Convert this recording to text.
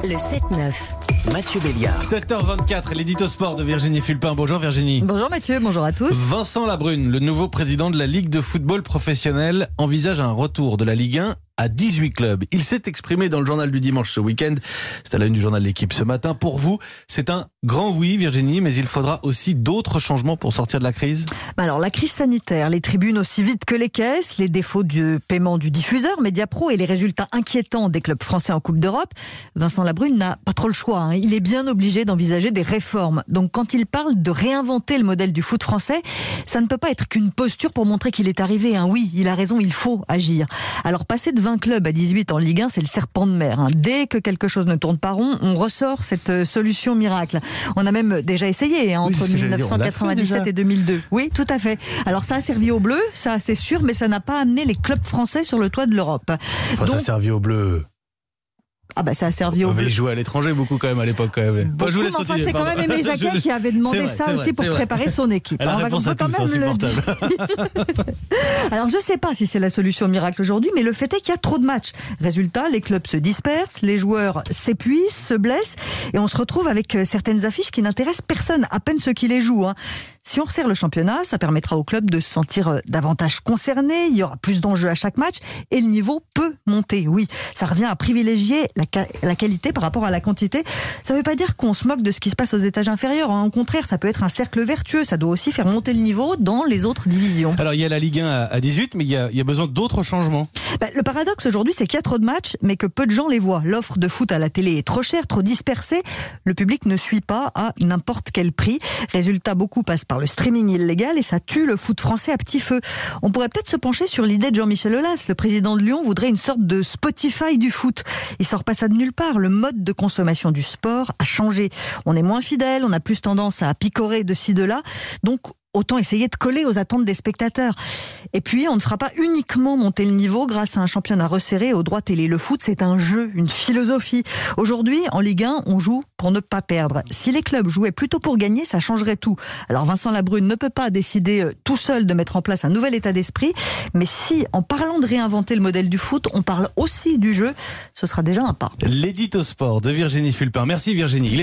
Le 7-9. Mathieu Béliard. 7h24, l'édito sport de Virginie Fulpin. Bonjour Virginie. Bonjour Mathieu, bonjour à tous. Vincent Labrune, le nouveau président de la Ligue de football professionnel, envisage un retour de la Ligue 1 à 18 clubs. Il s'est exprimé dans le journal du dimanche ce week-end. C'est à la une du journal L'Équipe ce matin. Pour vous, c'est un grand oui, Virginie, mais il faudra aussi d'autres changements pour sortir de la crise. Alors, la crise sanitaire, les tribunes aussi vite que les caisses, les défauts du paiement du diffuseur Mediapro et les résultats inquiétants des clubs français en Coupe d'Europe, Vincent Labrune n'a pas trop le choix. Il est bien obligé d'envisager des réformes. Donc, quand il parle de réinventer le modèle du foot français, ça ne peut pas être qu'une posture pour montrer qu'il est arrivé. Oui, il a raison, il faut agir. Alors, passer de 20 clubs à 18 en Ligue 1, c'est le serpent de mer. Dès que quelque chose ne tourne pas rond, on ressort cette solution miracle. On a même déjà essayé entre 1997 et 2002. Oui, tout à fait. Alors ça a servi aux Bleus, ça c'est sûr, mais ça n'a pas amené les clubs français sur le toit de l'Europe. Ça a servi aux Bleus. Ça a servi aux Bleus. Ils jouaient à l'étranger beaucoup quand même à l'époque. Beaucoup, je vous laisse continuer. C'est quand même Aimé Jacquet qui avait demandé ça aussi pour préparer son équipe. La réponse à tout, c'est insupportable. Alors je ne sais pas si c'est la solution miracle aujourd'hui, mais le fait est qu'il y a trop de matchs. Résultat, les clubs se dispersent, les joueurs s'épuisent, se blessent, et on se retrouve avec certaines affiches qui n'intéressent personne, à peine ceux qui les jouent. Si on resserre le championnat, ça permettra aux clubs de se sentir davantage concernés, il y aura plus d'enjeux à chaque match et le niveau peut monter. Oui, ça revient à privilégier la qualité par rapport à la quantité. Ça ne veut pas dire qu'on se moque de ce qui se passe aux étages inférieurs. Au contraire, ça peut être un cercle vertueux. Ça doit aussi faire monter le niveau dans les autres divisions. Alors, il y a la Ligue 1 à 18, mais il y a besoin d'autres changements. Le paradoxe aujourd'hui, c'est qu'il y a trop de matchs, mais que peu de gens les voient. L'offre de foot à la télé est trop chère, trop dispersée. Le public ne suit pas à n'importe quel prix. Résultat, beaucoup passent par le streaming illégal et ça tue le foot français à petit feu. On pourrait peut-être se pencher sur l'idée de Jean-Michel Aulas. Le président de Lyon voudrait une sorte de Spotify du foot. Il sort pas ça de nulle part. Le mode de consommation du sport a changé. On est moins fidèle, on a plus tendance à picorer de ci, de là. Donc, autant essayer de coller aux attentes des spectateurs. Et puis, on ne fera pas uniquement monter le niveau grâce à un championnat resserré aux droits télé. Le foot, c'est un jeu, une philosophie. Aujourd'hui, en Ligue 1, on joue pour ne pas perdre. Si les clubs jouaient plutôt pour gagner, ça changerait tout. Alors, Vincent Labrune ne peut pas décider tout seul de mettre en place un nouvel état d'esprit. Mais si, en parlant de réinventer le modèle du foot, on parle aussi du jeu, ce sera déjà un pas. L'édito sport de Virginie Fulpin. Merci Virginie.